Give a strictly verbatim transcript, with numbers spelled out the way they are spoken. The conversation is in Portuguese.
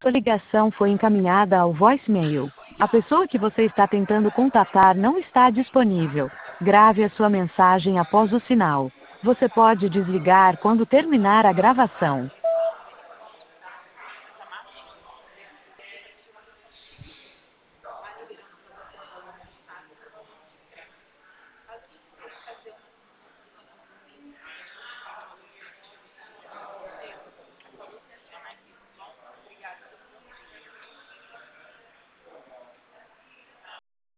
Sua ligação foi encaminhada ao voicemail. A pessoa que você está tentando contatar não está disponível. Grave a sua mensagem após o sinal. Você pode desligar quando terminar a gravação.